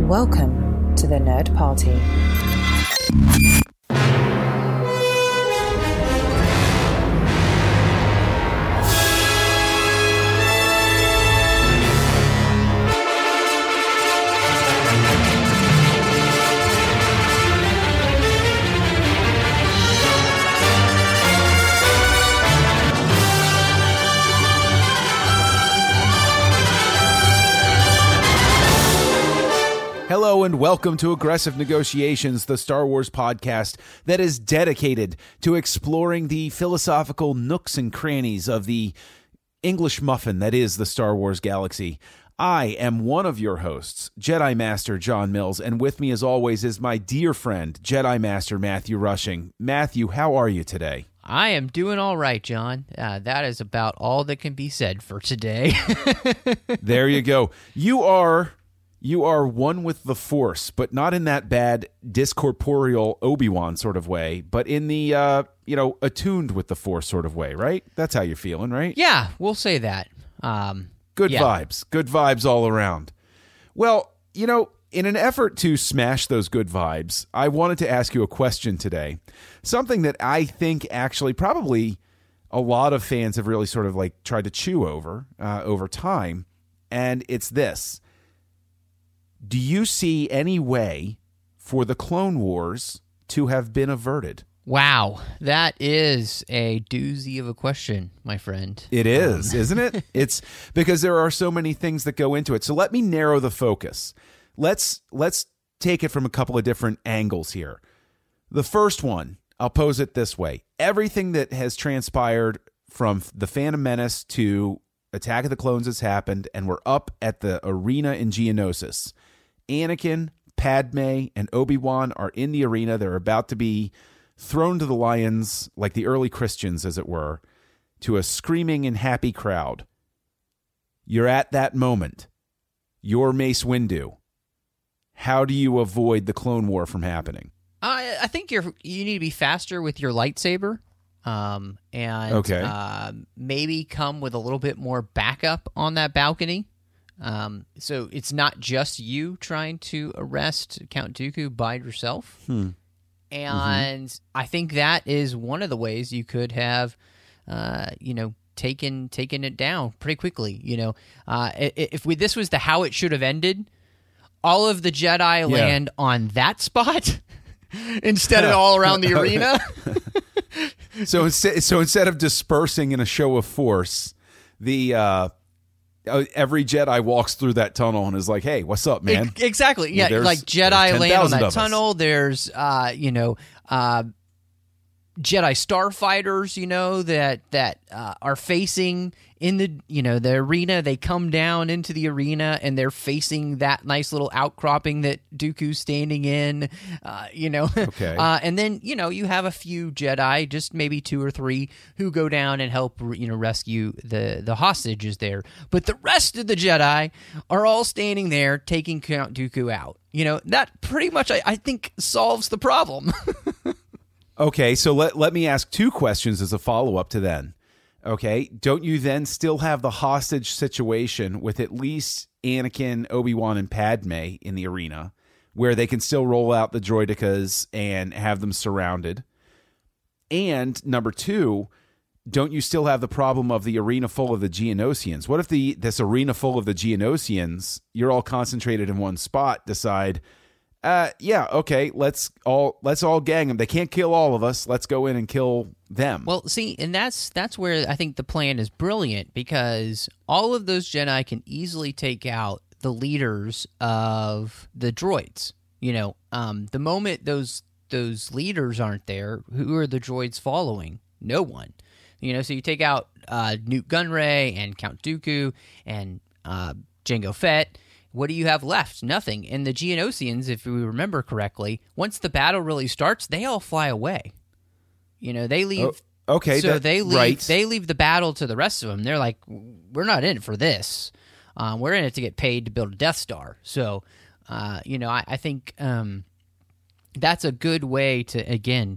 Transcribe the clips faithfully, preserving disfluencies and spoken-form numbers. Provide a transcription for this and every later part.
Welcome to the Nerd Party. Hello and welcome to Aggressive Negotiations, the Star Wars podcast that is dedicated to exploring the philosophical nooks and crannies of the English muffin that is the Star Wars galaxy. I am one of your hosts, Jedi Master John Mills, and with me as always is my dear friend, Jedi Master Matthew Rushing. Matthew, how are you today? I am doing all right, John. Uh, that is about all that can be said for today. There you go. You are... You are one with the Force, but not in that bad discorporeal Obi-Wan sort of way, but in the, uh, you know, attuned with the Force sort of way, right? That's how you're feeling, right? Yeah, we'll say that. Um, good yeah. vibes. Good vibes all around. Well, you know, in an effort to smash those good vibes, I wanted to ask you a question today. Something that I think actually probably a lot of fans have really sort of like tried to chew over uh, over time, and it's this. Do you see any way for the Clone Wars to have been averted? Wow, that is a doozy of a question, my friend. It is, um. isn't it? It's because there are so many things that go into it. So let me narrow the focus. Let's let's take it from a couple of different angles here. The first one, I'll pose it this way. Everything that has transpired from The Phantom Menace to Attack of the Clones has happened, and we're up at the arena in Geonosis. Anakin, Padme, and Obi-Wan are in the arena. They're about to be thrown to the lions, like the early Christians, as it were, to a screaming and happy crowd. You're at that moment. You're Mace Windu. How do you avoid the Clone War from happening? I, I think you're you need to be faster with your lightsaber, um, and okay. uh, maybe come with a little bit more backup on that balcony. Um, so it's not just you trying to arrest Count Dooku by yourself. Hmm. And mm-hmm. I think that is one of the ways you could have, uh, you know, taken taken it down pretty quickly. You know, uh, if we this was the how it should have ended, all of the Jedi yeah. land on that spot instead of all around the arena. so instead, so instead of dispersing in a show of force, the uh, every Jedi walks through that tunnel and is like, "Hey, what's up, man?" Exactly. Yeah, well, like Jedi land on that tunnel. There's, uh, you know, uh, Jedi starfighters, you know, that that uh, are facing in the, you know, the arena. They come down into the arena and they're facing that nice little outcropping that Dooku's standing in, uh, you know. Okay. Uh, and then, you know, you have a few Jedi, just maybe two or three, who go down and help, you know, rescue the, the hostages there. But the rest of the Jedi are all standing there taking Count Dooku out. You know, that pretty much, I, I think, solves the problem. Okay, so let, let me ask two questions as a follow-up to then. Okay, don't you then still have the hostage situation with at least Anakin, Obi-Wan, and Padme in the arena where they can still roll out the droidekas and have them surrounded? And number two, don't you still have the problem of the arena full of the Geonosians? What if the this arena full of the Geonosians, you're all concentrated in one spot, decide... Uh, yeah, okay, let's all let's all gang them. They can't kill all of us. Let's go in and kill them. Well, see, and that's that's where I think the plan is brilliant, because all of those Jedi can easily take out the leaders of the droids. You know, um, the moment those those leaders aren't there, who are the droids following? No one. You know, so you take out uh, Nute Gunray and Count Dooku and uh, Jango Fett. What do you have left? Nothing. And the Geonosians, if we remember correctly, once the battle really starts, they all fly away. You know, they leave. Oh, okay, so that, they leave. Right. They leave the battle to the rest of them. They're like, we're not in it for this. Um, we're in it to get paid to build a Death Star. So, uh, you know, I, I think um, that's a good way to again.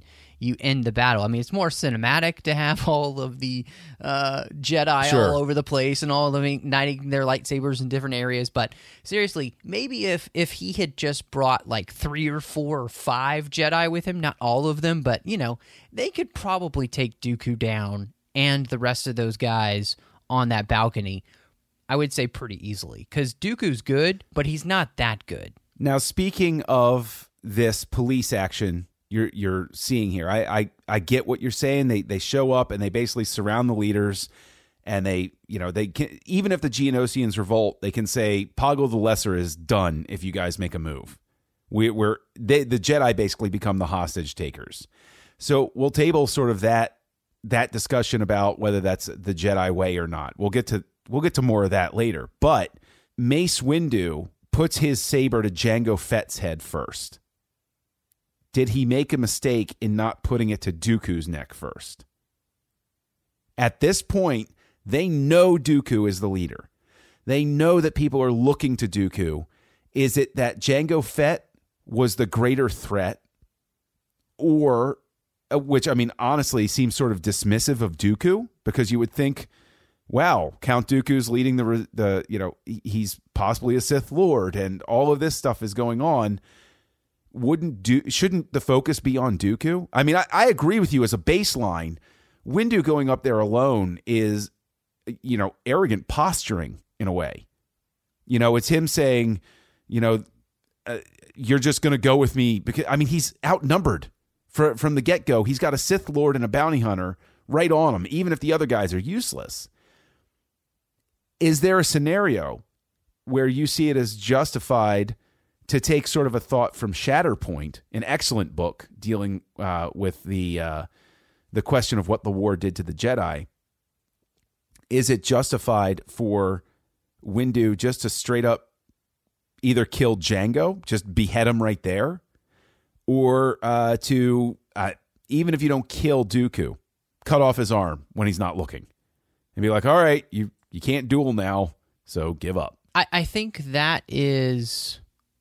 you end the battle. I mean, it's more cinematic to have all of the uh, Jedi Sure. all over the place and all of them igniting their lightsabers in different areas. But seriously, maybe if, if he had just brought like three or four or five Jedi with him, not all of them, but, you know, they could probably take Dooku down and the rest of those guys on that balcony, I would say pretty easily. Because Dooku's good, but he's not that good. Now, speaking of this police action you're you're seeing here, I, I I get what you're saying. They they show up and they basically surround the leaders, and they you know they can, even if the Geonosians revolt, they can say Poggle the Lesser is done if you guys make a move. We, we're they, the Jedi basically become the hostage takers. So we'll table sort of that that discussion about whether that's the Jedi way or not. We'll get to we'll get to more of that later. But Mace Windu puts his saber to Jango Fett's head first. Did he make a mistake in not putting it to Dooku's neck first? At this point, they know Dooku is the leader. They know that people are looking to Dooku. Is it that Jango Fett was the greater threat? Or, which, I mean, honestly seems sort of dismissive of Dooku, because you would think, wow, Count Dooku's leading the, the you know, he's possibly a Sith Lord, and all of this stuff is going on. Wouldn't do? Shouldn't the focus be on Dooku? I mean, I, I agree with you as a baseline. Windu going up there alone is, you know, arrogant posturing in a way. You know, it's him saying, you know, uh, you're just going to go with me because, I mean, he's outnumbered for, from the get-go. He's got a Sith Lord and a bounty hunter right on him, even if the other guys are useless. Is there a scenario where you see it as justified to take sort of a thought from Shatterpoint, an excellent book dealing uh, with the uh, the question of what the war did to the Jedi? Is it justified for Windu just to straight up either kill Jango, just behead him right there, or uh, to, uh, even if you don't kill Dooku, cut off his arm when he's not looking and be like, all right, you, you can't duel now, so give up? I, I think that is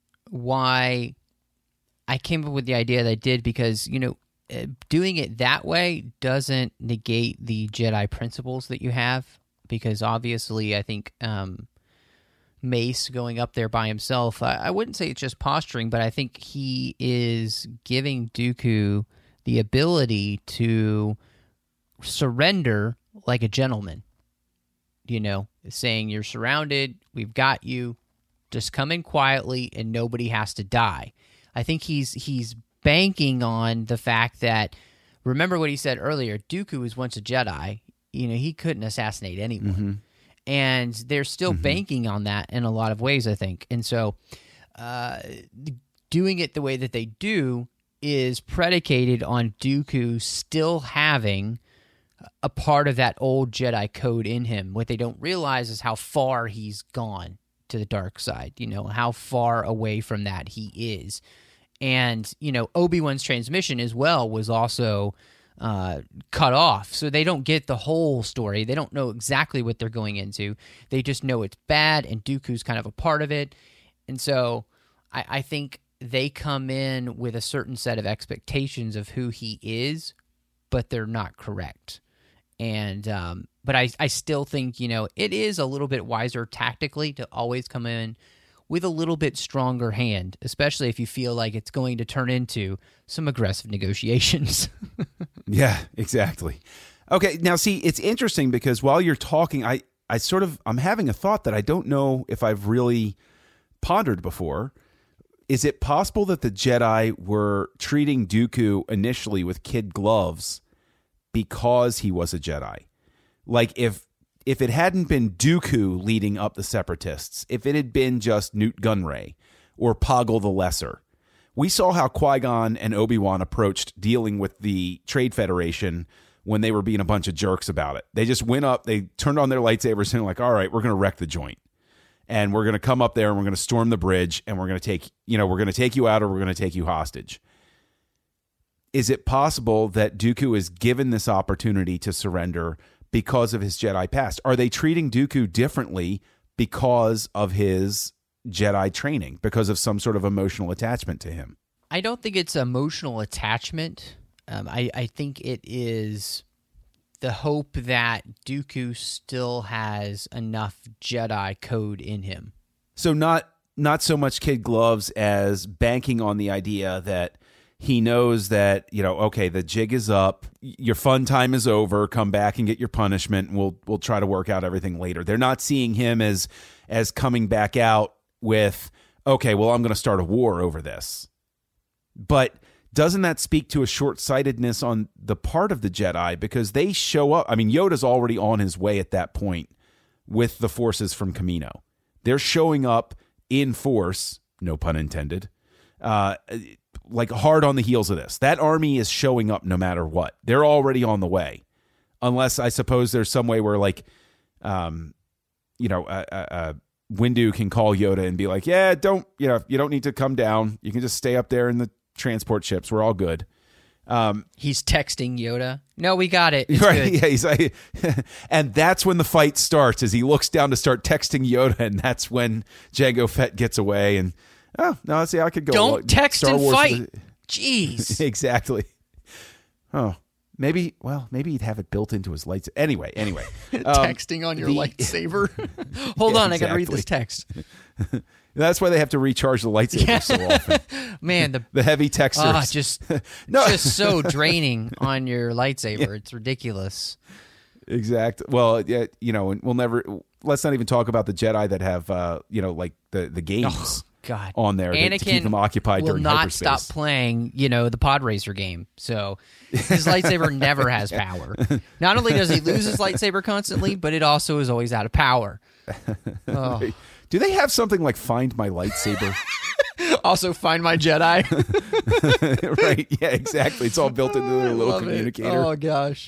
why I came up with the idea that I did, because, you know, doing it that way doesn't negate the Jedi principles that you have, because obviously I think um, Mace going up there by himself, I, I wouldn't say it's just posturing, but I think he is giving Dooku the ability to surrender like a gentleman, you know, saying you're surrounded, we've got you, just come in quietly and nobody has to die. I think he's he's banking on the fact that, remember what he said earlier, Dooku was once a Jedi. You know, he couldn't assassinate anyone. Mm-hmm. And they're still mm-hmm. banking on that in a lot of ways, I think. And so uh, doing it the way that they do is predicated on Dooku still having a part of that old Jedi code in him. What they don't realize is how far he's gone to the dark side, you know, how far away from that he is. And, you know, Obi-Wan's transmission as well was also uh, cut off. So they don't get the whole story. They don't know exactly what they're going into. They just know it's bad, and Dooku's kind of a part of it. And so I, I think they come in with a certain set of expectations of who he is, but they're not correct. And um, but I, I still think, you know, it is a little bit wiser tactically to always come in with a little bit stronger hand, especially if you feel like it's going to turn into some aggressive negotiations. Yeah, exactly. Okay, now see, it's interesting because while you're talking, I, I sort of, I'm having a thought that I don't know if I've really pondered before. Is it possible that the Jedi were treating Dooku initially with kid gloves because he was a Jedi? Like if if it hadn't been Dooku leading up the Separatists, if it had been just Newt Gunray or Poggle the Lesser, we saw how Qui-Gon and Obi-Wan approached dealing with the Trade Federation when they were being a bunch of jerks about it. They just went up, they turned on their lightsabers and were like, all right, we're going to wreck the joint. And we're going to come up there and we're going to storm the bridge and we're going to take, you know, we're going to take you out or we're going to take you hostage. Is it possible that Dooku is given this opportunity to surrender because of his Jedi past? Are they treating Dooku differently because of his Jedi training, because of some sort of emotional attachment to him? I don't think it's emotional attachment. um, I, I think it is the hope that Dooku still has enough Jedi code in him. So not not so much kid gloves as banking on the idea that he knows that, you know, okay, the jig is up, your fun time is over, come back and get your punishment, and we'll we'll try to work out everything later. They're not seeing him as as coming back out with, okay, well, I'm going to start a war over this. But doesn't that speak to a short-sightedness on the part of the Jedi? Because they show up. I mean, Yoda's already on his way at that point with the forces from Kamino. They're showing up in force, no pun intended, uh, like hard on the heels of this. That army is showing up no matter what. They're already on the way. Unless, I suppose, there's some way where, like, um, you know, uh, uh, Windu can call Yoda and be like, yeah, don't, you know, you don't need to come down. You can just stay up there in the transport ships. We're all good. Um, he's texting Yoda. No, we got it. It's right? good. Yeah, he's like, and that's when the fight starts. As he looks down to start texting Yoda, and that's when Jango Fett gets away. And oh no, see, I could go. Don't text Star and Wars fight. The, Jeez. Exactly. Oh, maybe. Well, maybe he'd have it built into his lightsaber. Anyway, anyway, um, texting on your the, lightsaber. Hold yeah, on, exactly. I got to read this text. That's why they have to recharge the lightsaber Yeah. so often. Man, the The heavy texters. ah, just No. just so draining on your lightsaber. It's ridiculous. Exact. Well, yeah, you know, and we'll never. Let's not even talk about the Jedi that have, uh, you know, like the the games Oh, God, on there to, to keep Anakin them occupied will during not hyperspace. stop playing, you know, the pod racer game. So his lightsaber never has power. Not only does he lose his lightsaber constantly, but it also is always out of power. Oh. Do they have something like Find My Lightsaber? Also, Find My Jedi. Right. Yeah, exactly. It's all built into their little Love it. communicator. Oh gosh.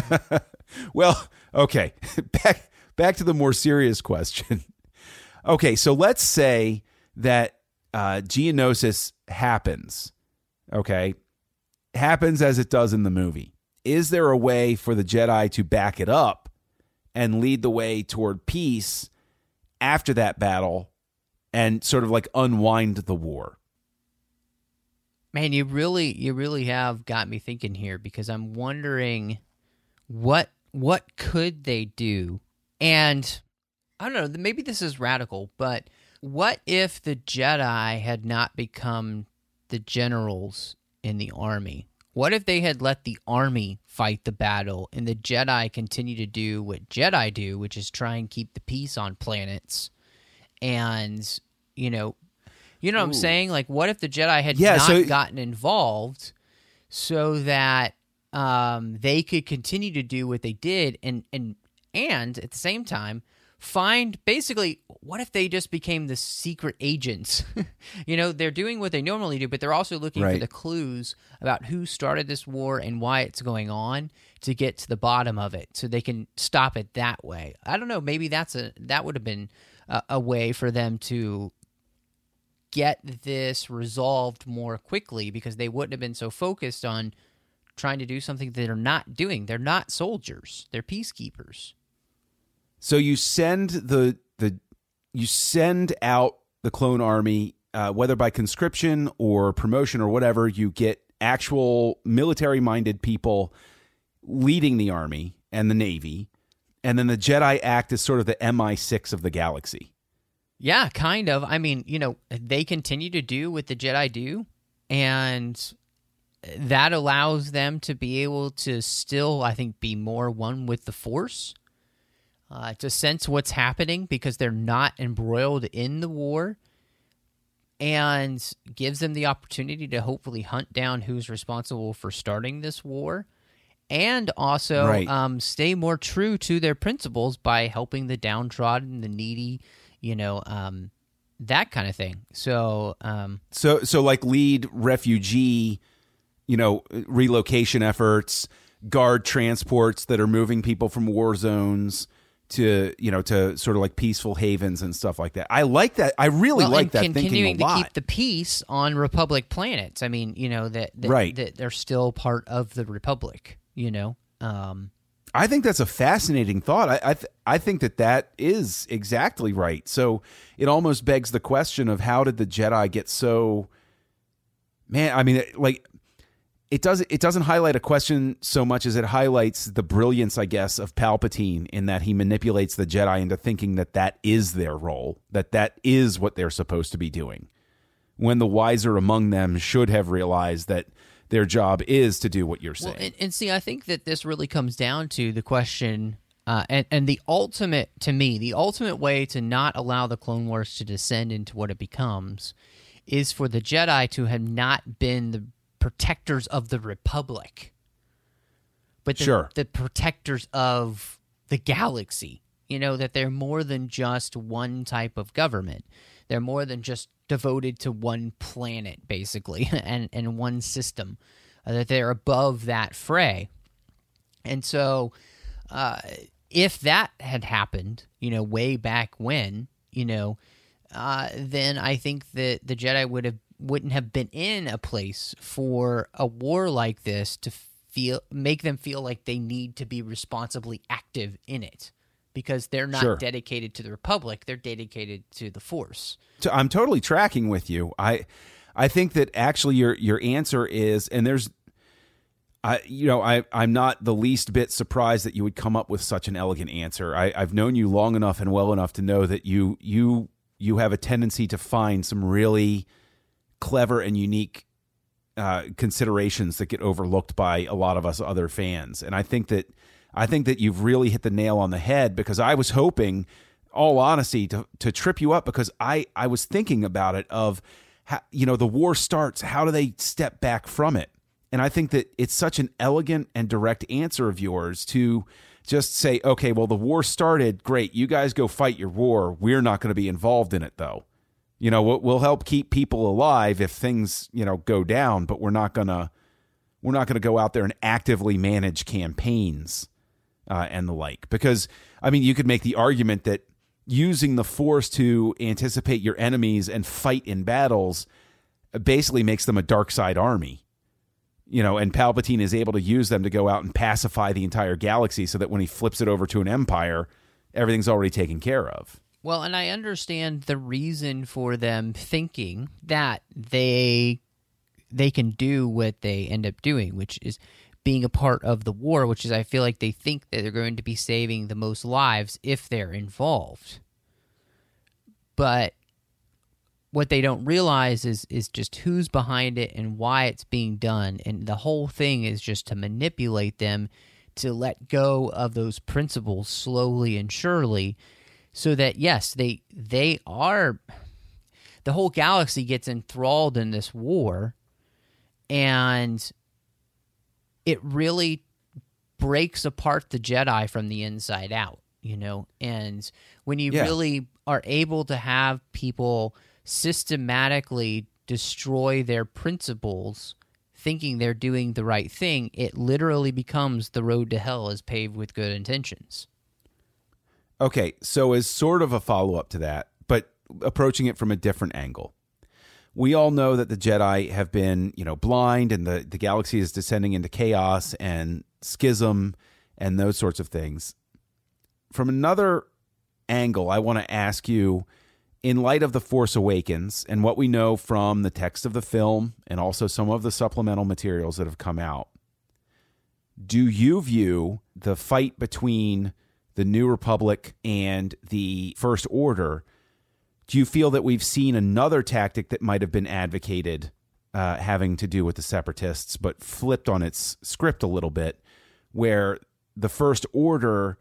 Well, okay. Back back to the more serious question. Okay, so let's say that uh, Geonosis happens. Okay, happens as it does in the movie. Is there a way for the Jedi to back it up and lead the way toward peace after that battle and sort of like unwind the war? Man, you really you really have got me thinking here, because I'm wondering what what could they do? And I don't know, maybe this is radical, but what if the Jedi had not become the generals in the army? What if they had let the army fight the battle and the Jedi continue to do what Jedi do, which is try and keep the peace on planets? And, you know, you know what I'm saying? Like, what if the Jedi had Yeah, not so- gotten involved so that um, they could continue to do what they did, and and and at the same time find, basically, what if they just became the secret agents? You know, they're doing what they normally do, but they're also looking Right. for the clues about who started this war and why it's going on to get to the bottom of it, so they can stop it that way. I don't know. Maybe that's a that would have been a, a way for them to get this resolved more quickly, because they wouldn't have been so focused on trying to do something that they're not doing. They're not soldiers. They're peacekeepers. So you send the the you send out the clone army, uh, whether by conscription or promotion or whatever. You get actual military-minded people leading the army and the Navy, and then the Jedi act as sort of the M I six of the galaxy. Yeah, kind of. I mean, you know, they continue to do what the Jedi do, and that allows them to be able to still, I think, be more one with the Force, uh, to sense what's happening because they're not embroiled in the war, and gives them the opportunity to hopefully hunt down who's responsible for starting this war, and also Right. um, stay more true to their principles by helping the downtrodden, the needy, you know, um, that kind of thing. So, um, So so like lead refugee, you know, relocation efforts, guard transports that are moving people from war zones to, you know, to sort of like peaceful havens and stuff like that. I like that. I really well, like and that thinking a continuing to lot. keep the peace on Republic planets. I mean, you know, that, that, Right. that they're still part of the Republic, you know. Um, I think that's a fascinating thought. I I, th- I think that that is exactly right. So it almost begs the question of how did the Jedi get so, man, I mean, like, it doesn't it doesn't highlight a question so much as it highlights the brilliance, I guess, of Palpatine in that he manipulates the Jedi into thinking that that is their role, that that is what they're supposed to be doing, when the wiser among them should have realized that their job is to do what you're saying. Well, and, and see, I think that this really comes down to the question, uh, and, and the ultimate, to me, the ultimate way to not allow the Clone Wars to descend into what it becomes is for the Jedi to have not been the protectors of the Republic, but the, sure. the protectors of the galaxy. You know, that they're more than just one type of government. They're more than just devoted to one planet, basically, and, and one system, uh, that they're above that fray. And so uh, if that had happened, you know, way back when, you know, uh, then I think that the Jedi would have wouldn't have been in a place for a war like this to feel make them feel like they need to be responsibly active in it, because they're not sure. dedicated to the Republic, they're dedicated to the Force. I'm totally tracking with you. I I think that actually your your answer is, and there's I you know, I I'm not the least bit surprised that you would come up with such an elegant answer. I, I've known you long enough and well enough to know that you you you have a tendency to find some really clever and unique uh, considerations that get overlooked by a lot of us other fans. And I think that I think that you've really hit the nail on the head, because I was hoping, all honesty, to to trip you up, because I, I was thinking about it of, how, you know, the war starts, how do they step back from it? And I think that it's such an elegant and direct answer of yours to just say, okay, well, the war started, great, you guys go fight your war. We're not going to be involved in it, though. You know, we'll help keep people alive if things, you know, go down, but we're not gonna we're not gonna go out there and actively manage campaigns uh, and the like. Because I mean, you could make the argument that using the Force to anticipate your enemies and fight in battles basically makes them a dark side army. You know, and Palpatine is able to use them to go out and pacify the entire galaxy, so that when he flips it over to an empire, everything's already taken care of. Well, and I understand the reason for them thinking that they they can do what they end up doing, which is being a part of the war, which is, I feel like they think that they're going to be saving the most lives if they're involved. But what they don't realize is is just who's behind it and why it's being done. And the whole thing is just to manipulate them to let go of those principles slowly and surely, so that, yes, they they are, the whole galaxy gets enthralled in this war, and it really breaks apart the Jedi from the inside out, you know? And when you yeah. really are able to have people systematically destroy their principles, thinking they're doing the right thing, it literally becomes the road to hell is paved with good intentions. Okay, so as sort of a follow-up to that, but approaching it from a different angle, we all know that the Jedi have been, you know, blind, and the, the galaxy is descending into chaos and schism and those sorts of things. From another angle, I want to ask you, in light of The Force Awakens and what we know from the text of the film and also some of the supplemental materials that have come out, do you view the fight between the New Republic and the First Order, do you feel that we've seen another tactic that might have been advocated uh, having to do with the Separatists, but flipped on its script a little bit, where the First Order,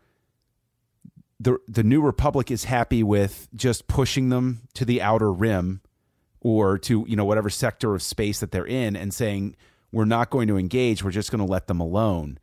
the the New Republic is happy with just pushing them to the outer rim or to, you know, whatever sector of space that they're in, and saying, we're not going to engage, we're just going to let them alone.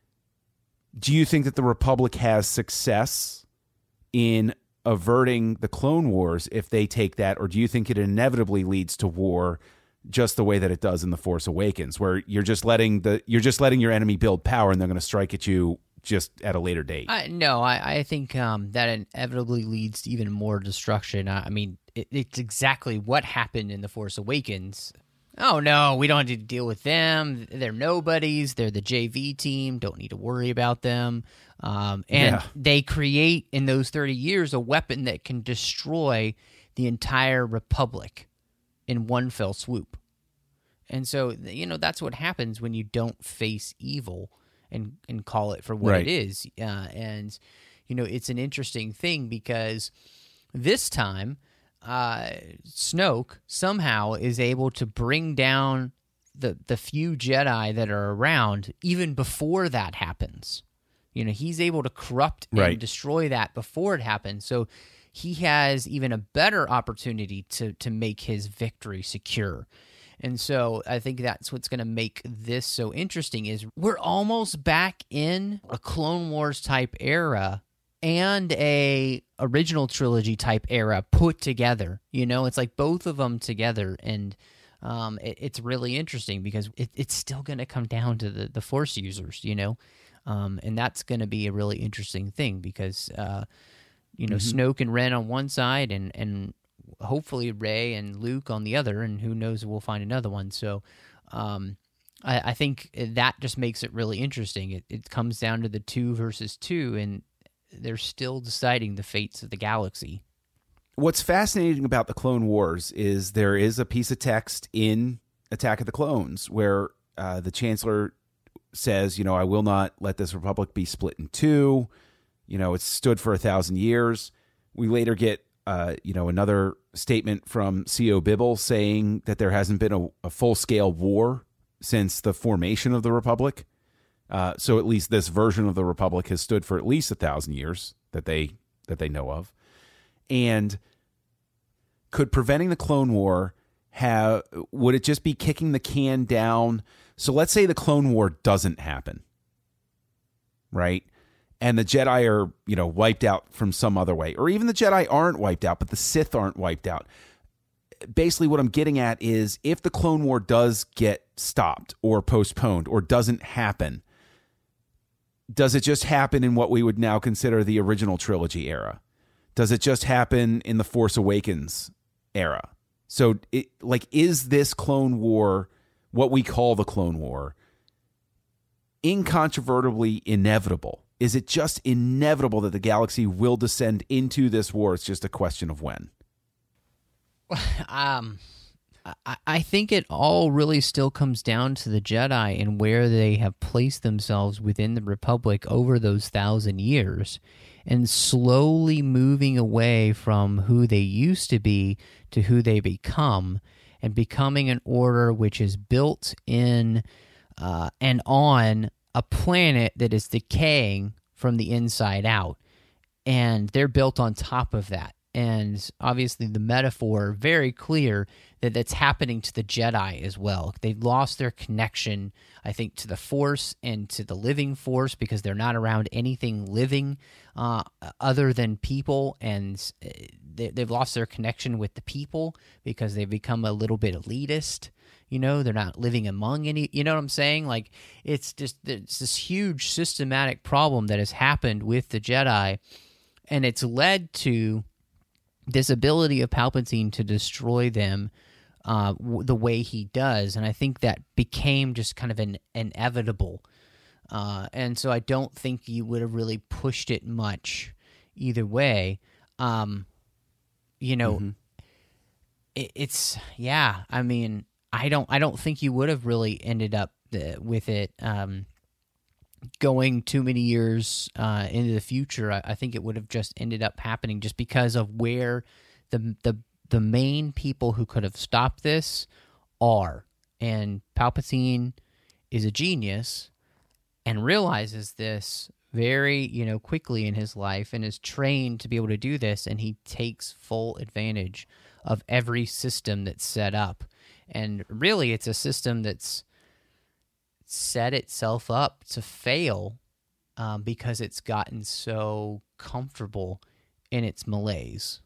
Do you think that the Republic has success in averting the Clone Wars if they take that, or do you think it inevitably leads to war, just the way that it does in The Force Awakens, where you're just letting the you're just letting your enemy build power, and they're going to strike at you just at a later date? I, no, I, I think um, that inevitably leads to even more destruction. I, I mean, it, it's exactly what happened in The Force Awakens. Oh, no, we don't need to deal with them. They're nobodies. They're the J V team. Don't need to worry about them. Um, and Yeah. they create, in those thirty years, a weapon that can destroy the entire Republic in one fell swoop. And so, you know, that's what happens when you don't face evil and, and call it for what Right. it is. Uh, and, you know, it's an interesting thing because this time uh, Snoke somehow is able to bring down the, the few Jedi that are around even before that happens. You know, he's able to corrupt and Right. destroy that before it happens. So he has even a better opportunity to to make his victory secure. And so I think that's what's going to make this so interesting is we're almost back in a Clone Wars type era and a original trilogy type era put together. You know, it's like both of them together. And um, it, it's really interesting because it, it's still going to come down to the, the Force users, you know. Um, and that's going to be a really interesting thing because, uh, you know, mm-hmm. Snoke and Ren on one side and, and hopefully Rey and Luke on the other, and who knows, we'll find another one. So um, I, I think that just makes it really interesting. It, it comes down to the two versus two, and they're still deciding the fates of the galaxy. What's fascinating about the Clone Wars is there is a piece of text in Attack of the Clones where uh, the Chancellor says, you know, I will not let this republic be split in two. You know, it's stood for a thousand years. We later get, uh, you know, another statement from C O Bibble saying that there hasn't been a, a full-scale war since the formation of the Republic. Uh, so at least this version of the Republic has stood for at least a thousand years that they that they know of. And could preventing the Clone War have, would it just be kicking the can down? So let's say the Clone War doesn't happen, right? And the Jedi are, you know, wiped out from some other way. Or even the Jedi aren't wiped out, but the Sith aren't wiped out. Basically, what I'm getting at is if the Clone War does get stopped or postponed or doesn't happen, does it just happen in what we would now consider the original trilogy era? Does it just happen in the Force Awakens era? So, it, like, is this Clone War, what we call the Clone War, incontrovertibly inevitable? Is it just inevitable that the galaxy will descend into this war? It's just a question of when. Um, I, I think it all really still comes down to the Jedi and where they have placed themselves within the Republic over those thousand years and slowly moving away from who they used to be to who they become and becoming an order which is built in uh, and on a planet that is decaying from the inside out, and they're built on top of that. And obviously the metaphor, very clear that that's happening to the Jedi as well. They've lost their connection, I think, to the Force and to the living Force because they're not around anything living uh, other than people, and they, they've lost their connection with the people because they've become a little bit elitist. You know, they're not living among any, you know what I'm saying? Like, it's just, it's this huge systematic problem that has happened with the Jedi, and it's led to this ability of Palpatine to destroy them uh, w- the way he does. And I think that became just kind of an inevitable. Uh, and so I don't think you would have really pushed it much either way. Um, you know, mm-hmm. it, it's, yeah, I mean, I don't, I don't think you would have really ended up the, with it um, going too many years uh, into the future. I, I think it would have just ended up happening just because of where the the the main people who could have stopped this are. And Palpatine is a genius and realizes this very, you know, quickly in his life and is trained to be able to do this, and he takes full advantage of every system that's set up. And really, it's a system that's set itself up to fail um, because it's gotten so comfortable in its malaise.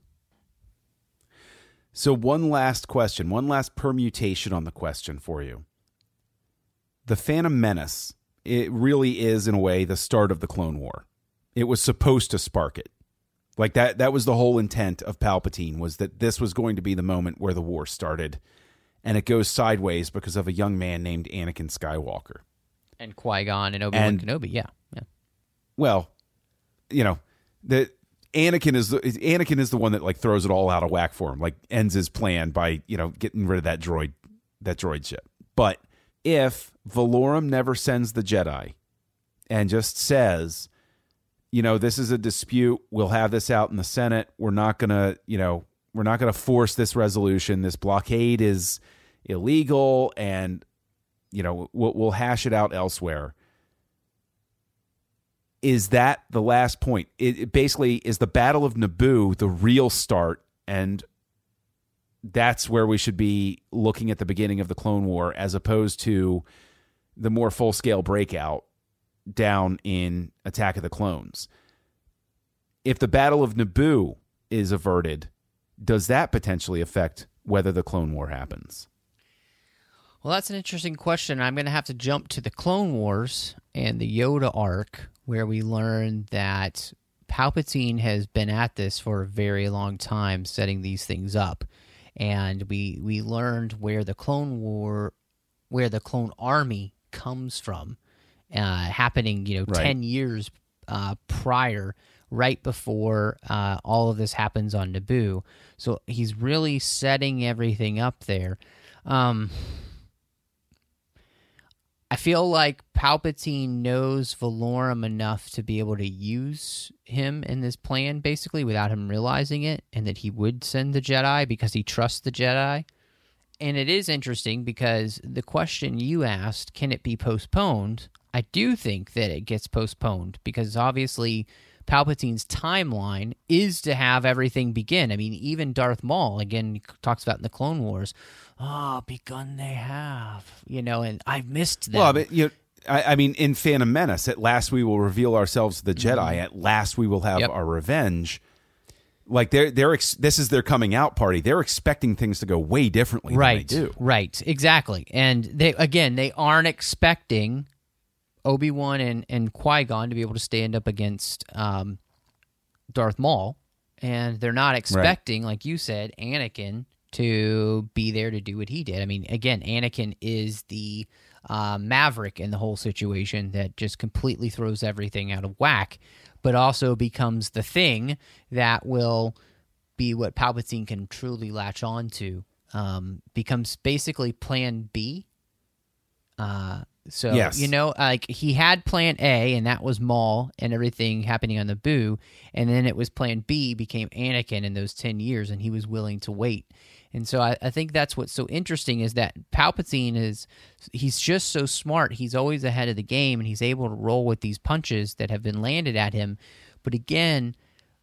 So one last question, one last permutation on the question for you. The Phantom Menace, it really is, in a way, the start of the Clone War. It was supposed to spark it. Like, that, that was the whole intent of Palpatine, was that this was going to be the moment where the war started. And it goes sideways because of a young man named Anakin Skywalker. And Qui-Gon and Obi-Wan Kenobi, yeah. yeah. Well, you know, the Anakin is the Anakin is the one that, like, throws it all out of whack for him, like ends his plan by, you know, getting rid of that droid that droid ship. But if Valorum never sends the Jedi and just says, you know, this is a dispute, we'll have this out in the Senate, we're not going to, you know, we're not going to force this resolution, this blockade is illegal, and, you know, we'll, we'll hash it out elsewhere. Is that the last point? It, it basically is the Battle of Naboo the real start, and that's where we should be looking at the beginning of the Clone War, as opposed to the more full-scale breakout down in Attack of the Clones. If the Battle of Naboo is averted, does that potentially affect whether the Clone War happens? Well, that's an interesting question. I'm going to have to jump to the Clone Wars and the Yoda arc, where we learn that Palpatine has been at this for a very long time, setting these things up. And we we learned where the Clone War, where the Clone Army comes from, uh, happening, you know, right. ten years uh, prior, right before uh, all of this happens on Naboo. So he's really setting everything up there. Um, I feel like Palpatine knows Valorum enough to be able to use him in this plan, basically, without him realizing it, and that he would send the Jedi because he trusts the Jedi. And it is interesting because the question you asked, can it be postponed? I do think that it gets postponed because obviously Palpatine's timeline is to have everything begin. I mean, even Darth Maul, again, talks about in the Clone Wars, oh, begun they have, you know, and I've missed them. Well, but, you know, I, I mean, in Phantom Menace, at last we will reveal ourselves to the Jedi. Mm-hmm. At last we will have yep. our revenge. Like, they're, they're ex- this is their coming out party. They're expecting things to go way differently right, than they do. Right, exactly. And they again, they aren't expecting Obi-Wan and, and Qui-Gon to be able to stand up against um, Darth Maul. And they're not expecting, right. like you said, Anakin to be there to do what he did. I mean, again, Anakin is the uh, maverick in the whole situation that just completely throws everything out of whack, but also becomes the thing that will be what Palpatine can truly latch on to. Um, becomes basically Plan B. Uh, so, yes. you know, like he had Plan A, and that was Maul and everything happening on Naboo, and then it was Plan B became Anakin in those ten years, and he was willing to wait. And so I, I think that's what's so interesting is that Palpatine is, he's just so smart. He's always ahead of the game, and he's able to roll with these punches that have been landed at him. But again,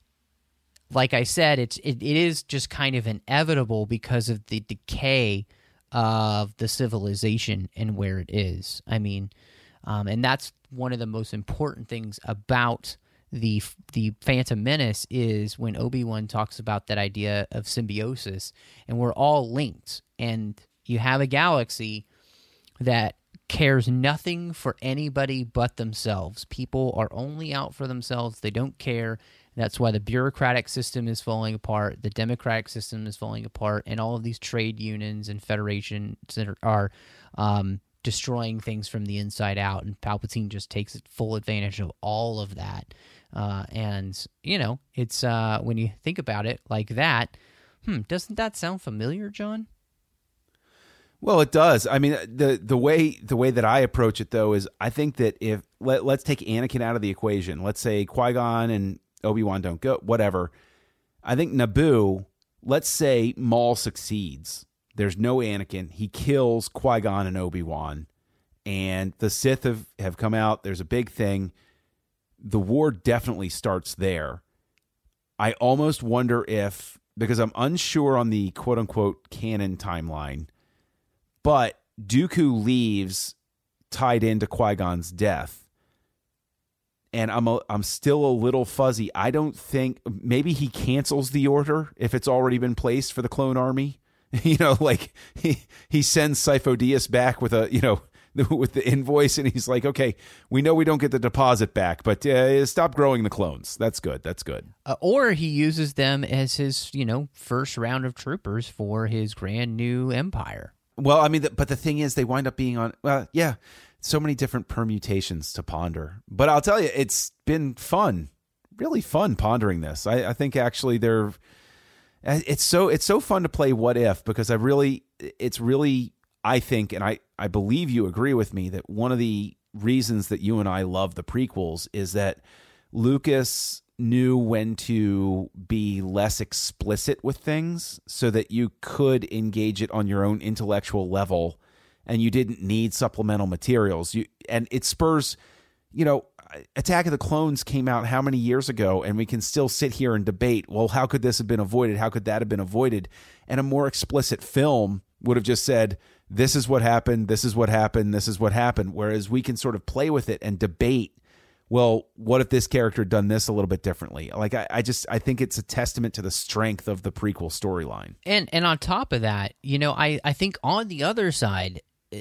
like I said, it's it, it is just kind of inevitable because of the decay of the civilization and where it is. I mean, um, and that's one of the most important things about the the Phantom Menace is when Obi-Wan talks about that idea of symbiosis, and we're all linked, and you have a galaxy that cares nothing for anybody but themselves. People are only out for themselves. They don't care. That's why the bureaucratic system is falling apart, the democratic system is falling apart, and all of these trade unions and federations that are, are um, destroying things from the inside out, and Palpatine just takes full advantage of all of that. Uh, and, you know, it's uh, when you think about it like that, hmm, doesn't that sound familiar, John? Well, it does. I mean, the the way the way that I approach it, though, is I think that if let, let's take Anakin out of the equation. Let's say Qui-Gon and Obi-Wan don't go, whatever. I think Naboo, let's say Maul succeeds. There's no Anakin. He kills Qui-Gon and Obi-Wan, and the Sith have, have come out. There's a big thing. The war definitely starts there. I almost wonder if, because I'm unsure on the quote-unquote canon timeline, but Dooku leaves tied into Qui-Gon's death. And I'm a, I'm still a little fuzzy. I don't think maybe he cancels the order if it's already been placed for the clone army. You know, like he he sends Sifo-Dyas back with a you know with the invoice, and he's like, okay, we know we don't get the deposit back, but uh, stop growing the clones. That's good. That's good. Uh, or he uses them as his you know first round of troopers for his grand new empire. Well, I mean, the, but the thing is, they wind up being on. Well, yeah. So many different permutations to ponder. But I'll tell you, it's been fun, really fun pondering this. I, I think actually they're, it's so it's so fun to play What If, because I really, it's really I think, and I, I believe you agree with me, that one of the reasons that you and I love the prequels is that Lucas knew when to be less explicit with things so that you could engage it on your own intellectual level and you didn't need supplemental materials. You and it spurs, you know, Attack of the Clones came out how many years ago, and we can still sit here and debate, well, how could this have been avoided? How could that have been avoided? And a more explicit film would have just said, this is what happened, this is what happened, this is what happened. Whereas we can sort of play with it and debate, well, what if this character had done this a little bit differently? Like, I, I just, I think it's a testament to the strength of the prequel storyline. And and on top of that, you know, I, I think on the other side,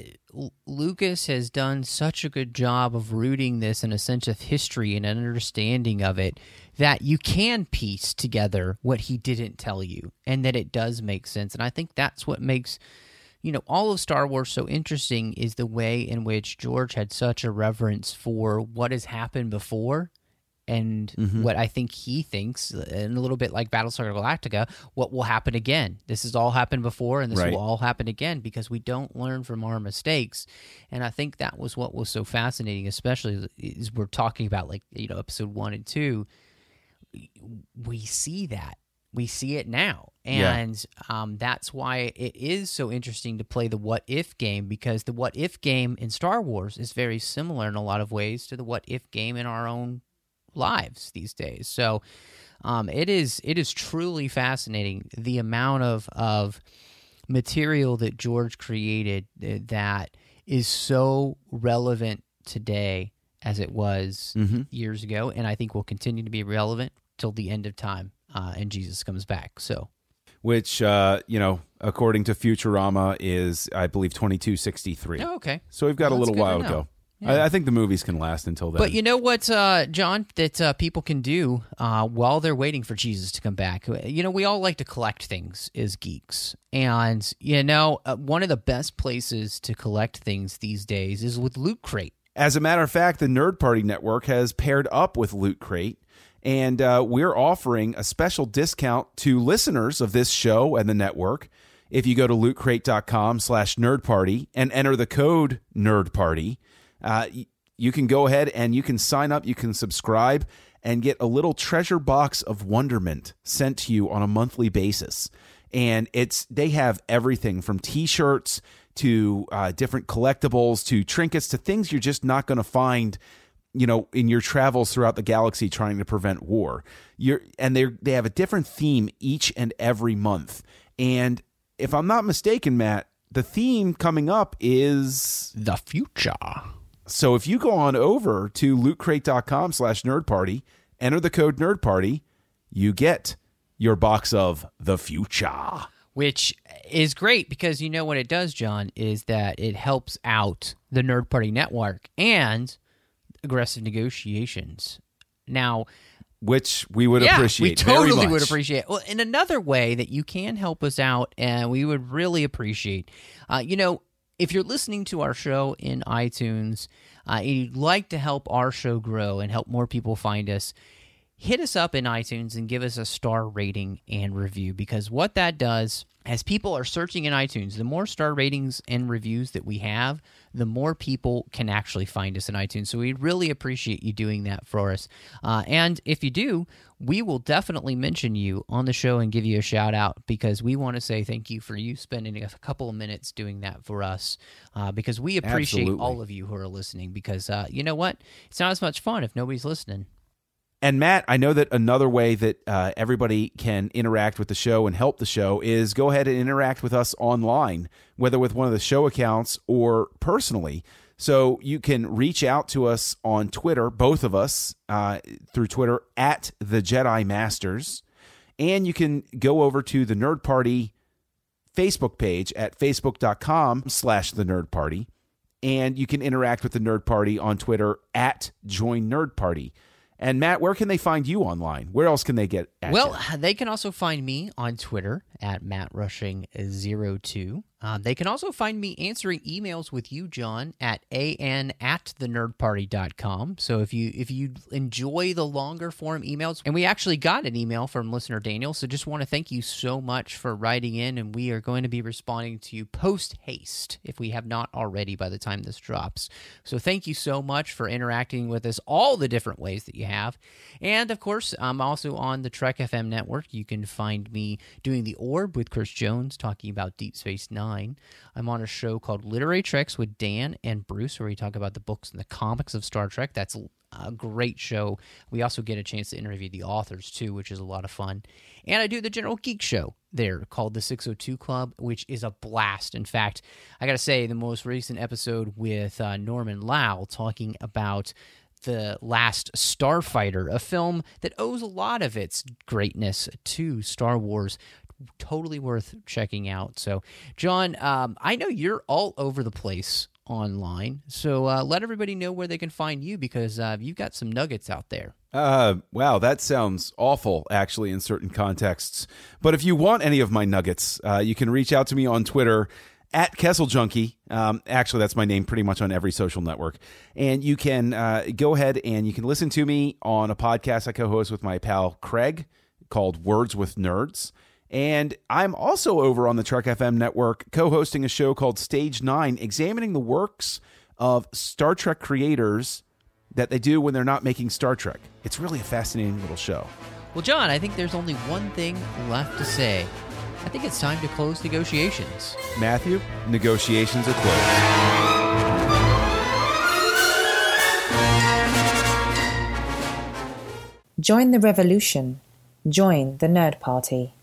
Lucas has done such a good job of rooting this in a sense of history and an understanding of it that you can piece together what he didn't tell you and that it does make sense. And I think that's what makes, you know, all of Star Wars so interesting is the way in which George had such a reverence for what has happened before and mm-hmm. what I think he thinks, and a little bit like Battlestar Galactica, what will happen again. This has all happened before, and this right. will all happen again because we don't learn from our mistakes. And I think that was what was so fascinating, especially as we're talking about, like, you know, episode one and two. We see that. We see it now. And yeah. um, that's why it is so interesting to play the what-if game, because the what-if game in Star Wars is very similar in a lot of ways to the what-if game in our own lives these days. So um, it is it is truly fascinating the amount of of material that George created that is so relevant today as it was mm-hmm. years ago, and I think will continue to be relevant till the end of time uh, and Jesus comes back. So, which uh, you know, according to Futurama, is I believe twenty-two sixty-three. Oh, okay. So we've got well, a little while to go. Yeah. I, I think the movies can last until then. But you know what, uh, John, that uh, people can do uh, while they're waiting for Jesus to come back? You know, we all like to collect things as geeks. And, you know, uh, one of the best places to collect things these days is with Loot Crate. As a matter of fact, the Nerd Party Network has paired up with Loot Crate, and uh, we're offering a special discount to listeners of this show and the network. If you go to lootcrate.com slash nerdparty and enter the code NERDPARTY, Uh, you can go ahead and you can sign up, you can subscribe, and get a little treasure box of wonderment sent to you on a monthly basis. And it's they have everything from T-shirts to uh, different collectibles to trinkets to things you're just not going to find, you know, in your travels throughout the galaxy trying to prevent war. You're and they they have a different theme each and every month. And if I'm not mistaken, Matt, the theme coming up is the future. So if you go on over to lootcrate.com slash nerdparty, enter the code nerdparty, you get your box of the future. Which is great because you know what it does, John, is that it helps out the Nerd Party Network and Aggressive Negotiations. Now, which we would yeah, appreciate. We totally very much. would appreciate. Well, in another way that you can help us out, and we would really appreciate, uh, you know, if you're listening to our show in iTunes uh, and you'd like to help our show grow and help more people find us, hit us up in iTunes and give us a star rating and review, because what that does, as people are searching in iTunes, the more star ratings and reviews that we have, the more people can actually find us in iTunes. So we really appreciate you doing that for us. Uh, and if you do, we will definitely mention you on the show and give you a shout out, because we want to say thank you for you spending a couple of minutes doing that for us, uh, because we appreciate Absolutely. all of you who are listening, because uh, you know what? It's not as much fun if nobody's listening. And Matt, I know that another way that uh, everybody can interact with the show and help the show is go ahead and interact with us online, whether with one of the show accounts or personally. So you can reach out to us on Twitter, both of us, uh, through Twitter, at the Jedi Masters. And you can go over to the Nerd Party Facebook page at facebook.com slash the Nerd Party. And you can interact with the Nerd Party on Twitter at Join Nerd Party. And Matt, where can they find you online? Where else can they get at Well, you? they can also find me on Twitter at Matt Rushing zero two. Uh, they can also find me answering emails with you, John, at an at the nerd party dot com. So if you if you enjoy the longer form emails, and we actually got an email from listener Daniel, so just want to thank you so much for writing in, and we are going to be responding to you post haste if we have not already by the time this drops. So thank you so much for interacting with us all the different ways that you have. And of course, I'm also on the Trek F M network. You can find me doing The Orb with Chris Jones, talking about Deep Space Nine. I'm on a show called Literary Treks with Dan and Bruce, where we talk about the books and the comics of Star Trek. That's a great show. We also get a chance to interview the authors, too, which is a lot of fun. And I do the General Geek Show there called the six oh two Club, which is a blast. In fact, I got to say, the most recent episode with uh, Norman Lau talking about The Last Starfighter, a film that owes a lot of its greatness to Star Wars. Totally worth checking out. So, John, um, I know you're all over the place online, so uh, let everybody know where they can find you, because uh, you've got some nuggets out there. Uh, wow, that sounds awful, actually, in certain contexts. But if you want any of my nuggets, uh, you can reach out to me on Twitter, at Kessel Junkie. Um, actually, that's my name pretty much on every social network. And you can uh, go ahead and you can listen to me on a podcast I co-host with my pal Craig called Words with Nerds. And I'm also over on the Trek F M network co-hosting a show called Stage nine, examining the works of Star Trek creators that they do when they're not making Star Trek. It's really a fascinating little show. Well, John, I think there's only one thing left to say. I think it's time to close negotiations. Matthew, negotiations are closed. Join the revolution. Join the Nerd Party.